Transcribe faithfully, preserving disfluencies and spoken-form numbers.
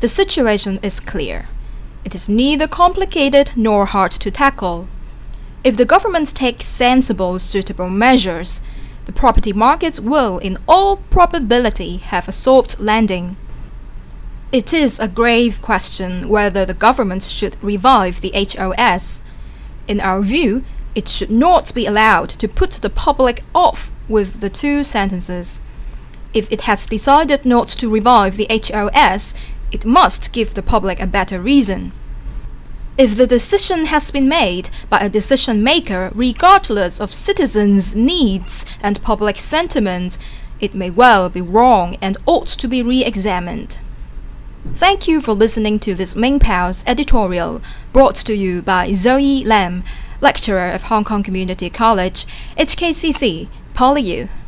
The situation is clear. It is neither complicated nor hard to tackle. If the government takes sensible, suitable measures, the property markets will, in all probability, have a soft landing. It is a grave question whether the government should revive the H O S. In our view, it should not be allowed to put the public off with the two sentences. If it has decided not to revive the H O S, it must give the public a better reason. If the decision has been made by a decision maker regardless of citizens' needs and public sentiment, it may well be wrong and ought to be re-examined. Thank you for listening to this Ming Pao's editorial, brought to you by Zoe Lam, lecturer of Hong Kong Community College, H K C C, PolyU.